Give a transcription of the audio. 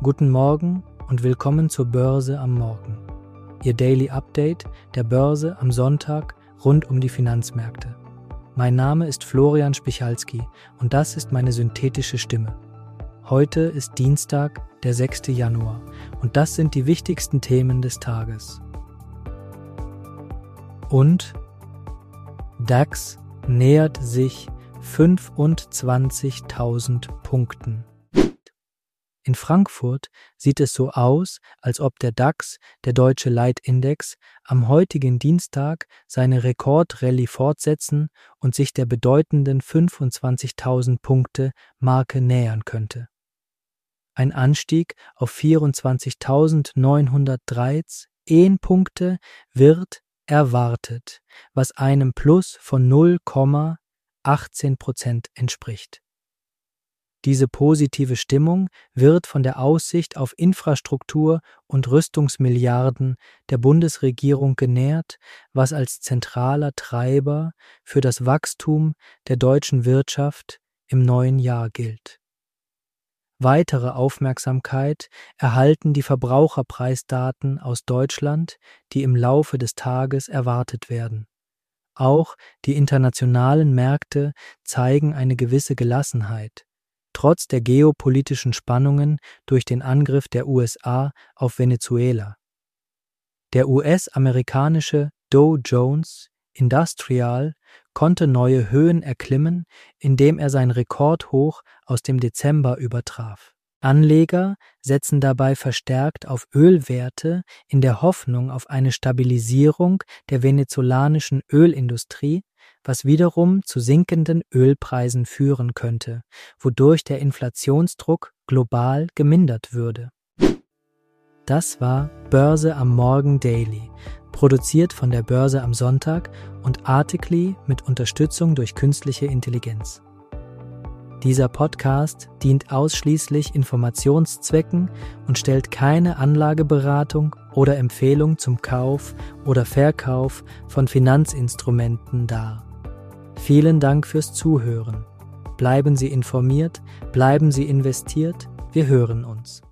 Guten Morgen und willkommen zur Börse am Morgen. Ihr Daily Update der Börse am Sonntag rund um die Finanzmärkte. Mein Name ist Florian Spichalski und das ist meine synthetische Stimme. Heute ist Dienstag, der 6. Januar und das sind die wichtigsten Themen des Tages. Und DAX nähert sich 25.000 Punkten. In Frankfurt sieht es so aus, als ob der DAX, der deutsche Leitindex, am heutigen Dienstag seine Rekordrallye fortsetzen und sich der bedeutenden 25.000 Punkte Marke nähern könnte. Ein Anstieg auf 24.913 Punkte wird erwartet, was einem Plus von 0,18% entspricht. Diese positive Stimmung wird von der Aussicht auf Infrastruktur- und Rüstungsmilliarden der Bundesregierung genährt, was als zentraler Treiber für das Wachstum der deutschen Wirtschaft im neuen Jahr gilt. Weitere Aufmerksamkeit erhalten die Verbraucherpreisdaten aus Deutschland, die im Laufe des Tages erwartet werden. Auch die internationalen Märkte zeigen eine gewisse Gelassenheit. Trotz der geopolitischen Spannungen durch den Angriff der USA auf Venezuela. Der US-amerikanische Dow Jones Industrial konnte neue Höhen erklimmen, indem er sein Rekordhoch aus dem Dezember übertraf. Anleger setzen dabei verstärkt auf Ölwerte in der Hoffnung auf eine Stabilisierung der venezolanischen Ölindustrie, was wiederum zu sinkenden Ölpreisen führen könnte, wodurch der Inflationsdruck global gemindert würde. Das war Börse am Morgen Daily, produziert von der Börse am Sonntag und Articly mit Unterstützung durch künstliche Intelligenz. Dieser Podcast dient ausschließlich Informationszwecken und stellt keine Anlageberatung oder Empfehlung zum Kauf oder Verkauf von Finanzinstrumenten dar. Vielen Dank fürs Zuhören. Bleiben Sie informiert, bleiben Sie investiert, wir hören uns.